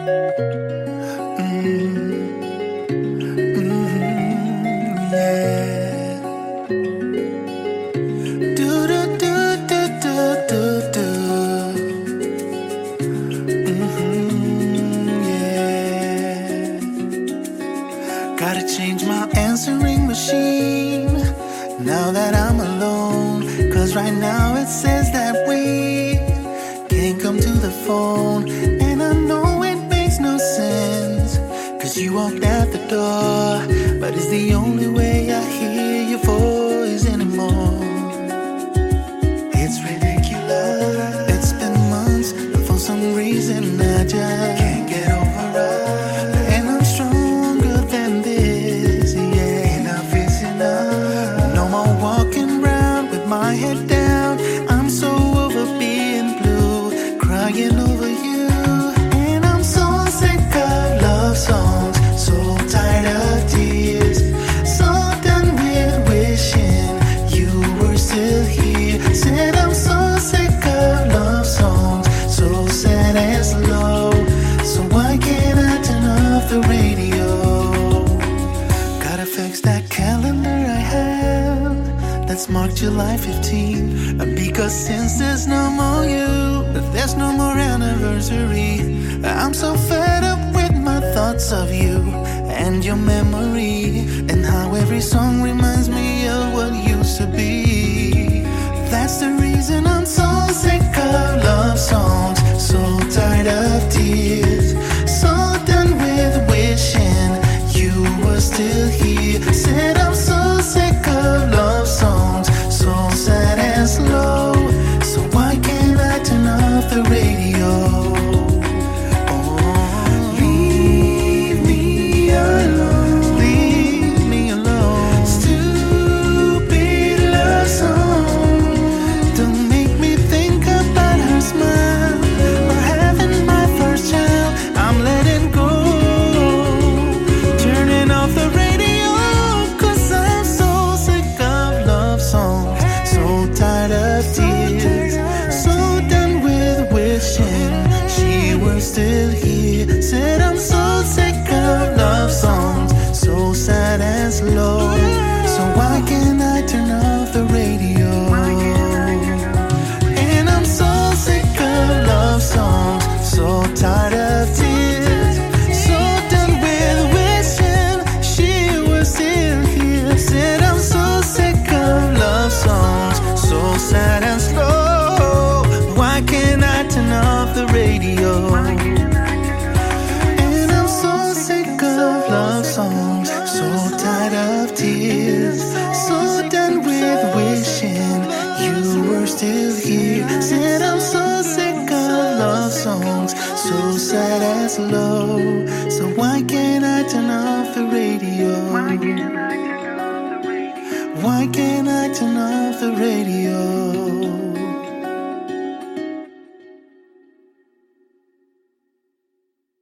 Yeah. Do do do do do do do. Yeah. Gotta change my answering machine now that I'm alone. 'Cause right now it says that we can't come to the phone. And I know it makes no sense, 'cause you walked out the door. But it's the only way I hear your voice anymore. It's ridiculous. It's been months, and for some reason I just can't get over us. And I'm stronger than this, yeah. Enough is enough. No more walking around with my head down. I'm so over being blue, crying over you. And I'm so sick of love songs, so tired of tears, so done with wishing you were still here. Said I'm so sick of love songs, so sad and slow. So why can't I turn off the radio? Gotta fix that calendar I have that's marked July 15. Because since there's no more you, there's no more anniversary. I'm so fed up with my thoughts of you and your memory, and how every song reminds me of what used to be. That's the reason I'm so sick of love songs, so tired of tears, so done with wishing you were still here. Said I'm so sick of love songs, so sad and slow. So why can't I turn off the radio? Still here. Said I'm so sick of love songs, so sad and slow. So why can't I turn off the radio? And I'm so sick of love songs, so tired of tears, so done with wishing she was still here. Said I'm so sick of love songs, so sad and slow. Why can't I turn off the radio? And I'm so sick of love songs, so tired of tears, so done with wishing you were still here. Said I'm so sick of love songs, so sad and slow. So why can't I turn off the radio? Why can't I turn off the radio?